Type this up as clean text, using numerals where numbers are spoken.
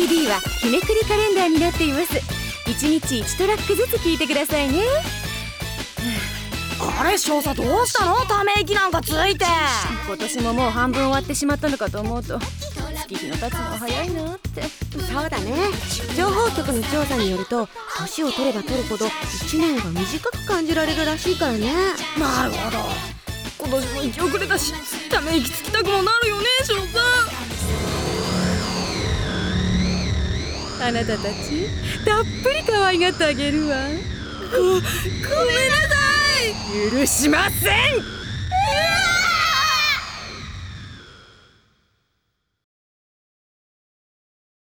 CD は日めくりカレンダーになっています。1日1トラックずつ聞いてくださいね。 あれ少佐どうしたの？ため息なんかついて。 今年ももう半分終わってしまったのかと思うと月日の経つのは早いなって。 そうだね。情報局の調査によると年を取れば取るほど1年が短く感じられるらしいからね。 なるほど。今年も行き遅れたし、ため息つきたくもなるよね少佐。 あなたたちたっぷり可愛がってあげるわ。 ごめんなさい。 許しません。